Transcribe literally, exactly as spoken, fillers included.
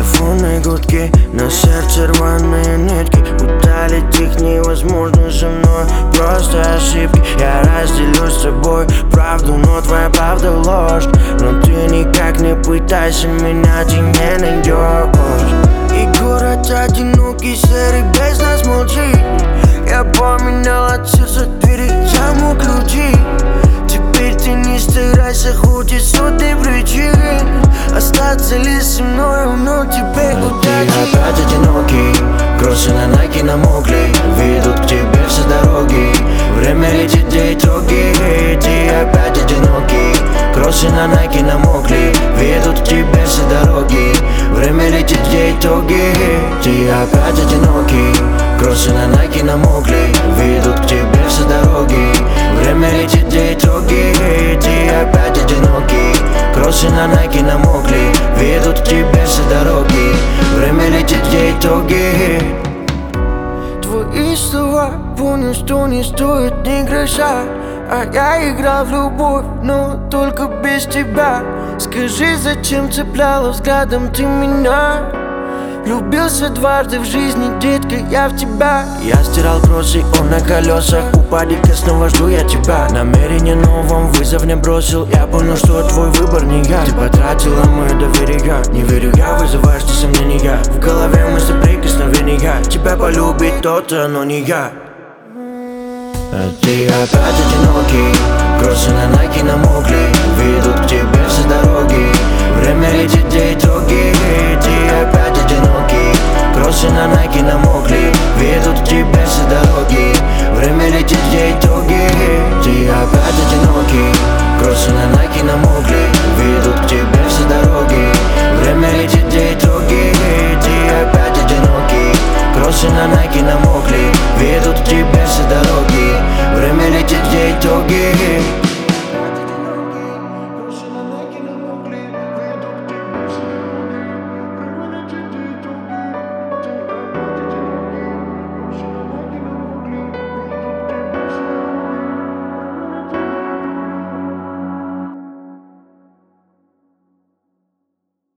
телефонные гудки, на сердце рваные нитки. Удалить их невозможно со мной, просто ошибки. Я разделю с тобой правду, но твоя правда ложь. Но ты никак не пытайся меня, ты не найдешь. И город одинокий, серый, без нас молчит. Я поменял от сердца двери, замок ключи. Теперь ты не старайся, хоть и сотни причин остаться лишь со мною, но тебе удачи. Ты опять одинокий, кроссы на Nike намокли, ведут к тебе все дороги. Время летит, где итоги. Ты опять одинокий, кроссы на Nike намокли, ведут к тебе все дороги. Время летит, где итоги. Ты опять одинокий, кроссы на Nike намокли, ведут к тебе все дороги. Время летит, где итоги. Ты опять одинокий, кроссы на Nike намокли, ведут к тебе все дороги. Время летит, где итоги. Твои слова, понял, что не стоит ни гроша. А я играл в любовь, но только без тебя. Скажи, зачем цепляла взглядом ты меня? Влюбился дважды в жизни, детка, я в тебя. Я стирал кроссы, он на колесах. У падика снова жду я тебя. Намерение новым вызов не бросил. Я понял, что твой выбор не я. Ты потратила мое доверие. Не верю я, вызываешь ты сомнения. В голове мысли прикосновения. Тебя полюбит кто-то, но не я. А ты опять одинокий, кроссы на Nike намокли, ведут к тебе все дороги. Время летит, где итоги. Ты опять одинокий, кроссы на Nike намокли, ведут к тебе все дороги. Время летит, где итоги. Ты опять одинокий, кроссы на Nike намокли, ведут к тебе все дороги. Время летит, где итоги. Ты опять одинокий, кроссы на Nike намокли, ведут к тебе все дороги. Время летит, где итоги.